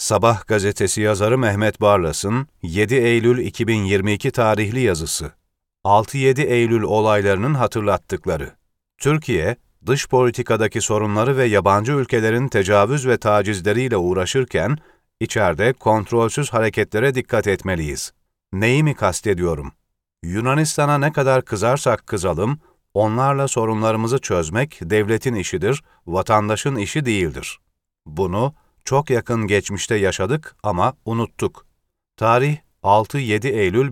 Sabah gazetesi yazarı Mehmet Barlas'ın 7 Eylül 2022 tarihli yazısı. 6-7 Eylül olaylarının hatırlattıkları. Türkiye, dış politikadaki sorunları ve yabancı ülkelerin tecavüz ve tacizleriyle uğraşırken, içeride kontrolsüz hareketlere dikkat etmeliyiz. Neyi mi kastediyorum? Yunanistan'a ne kadar kızarsak kızalım, onlarla sorunlarımızı çözmek devletin işidir, vatandaşın işi değildir. Bunu çok yakın geçmişte yaşadık ama unuttuk. Tarih 6-7 Eylül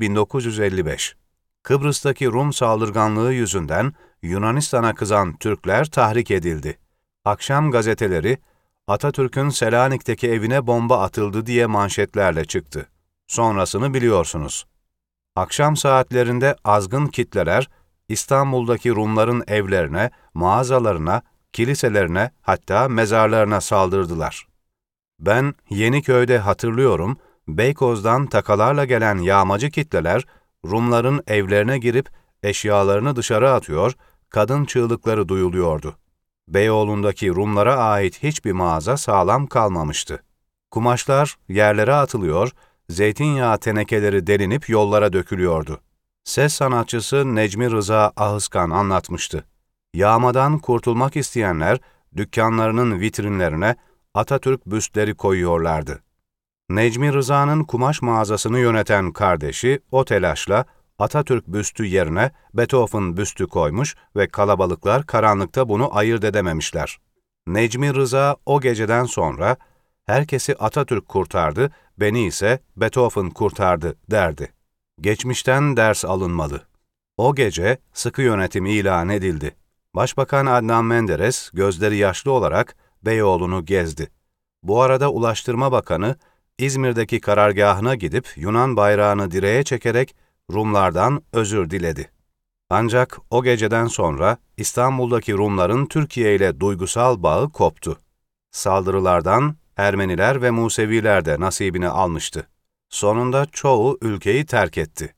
1955. Kıbrıs'taki Rum saldırganlığı yüzünden Yunanistan'a kızan Türkler tahrik edildi. Akşam gazeteleri, Atatürk'ün Selanik'teki evine bomba atıldı diye manşetlerle çıktı. Sonrasını biliyorsunuz. Akşam saatlerinde azgın kitleler, İstanbul'daki Rumların evlerine, mağazalarına, kiliselerine, hatta mezarlarına saldırdılar. Ben Yeniköy'de hatırlıyorum, Beykoz'dan takalarla gelen yağmacı kitleler, Rumların evlerine girip eşyalarını dışarı atıyor, kadın çığlıkları duyuluyordu. Beyoğlu'ndaki Rumlara ait hiçbir mağaza sağlam kalmamıştı. Kumaşlar yerlere atılıyor, zeytinyağı tenekeleri delinip yollara dökülüyordu. Ses sanatçısı Necmi Rıza Ahıskan anlatmıştı. Yağmadan kurtulmak isteyenler dükkanlarının vitrinlerine Atatürk büstleri koyuyorlardı. Necmi Rıza'nın kumaş mağazasını yöneten kardeşi o telaşla Atatürk büstü yerine Beethoven büstü koymuş ve kalabalıklar karanlıkta bunu ayırt edememişler. Necmi Rıza o geceden sonra herkesi Atatürk kurtardı, beni ise Beethoven kurtardı derdi. Geçmişten ders alınmalı. O gece sıkı yönetim ilan edildi. Başbakan Adnan Menderes gözleri yaşlı olarak Beyoğlu'nu gezdi. Bu arada Ulaştırma Bakanı İzmir'deki karargahına gidip Yunan bayrağını direğe çekerek Rumlardan özür diledi. Ancak o geceden sonra İstanbul'daki Rumların Türkiye ile duygusal bağı koptu. Saldırılardan Ermeniler ve Museviler de nasibini almıştı. Sonunda çoğu ülkeyi terk etti.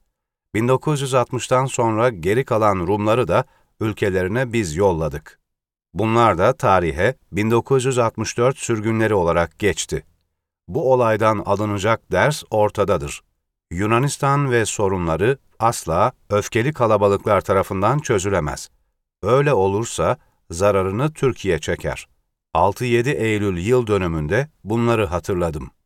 1960'tan sonra geri kalan Rumları da ülkelerine biz yolladık. Bunlar da tarihe 1964 sürgünleri olarak geçti. Bu olaydan alınacak ders ortadadır. Yunanistan ve sorunları asla öfkeli kalabalıklar tarafından çözülemez. Öyle olursa zararını Türkiye çeker. 6-7 Eylül yıl dönümünde bunları hatırladım.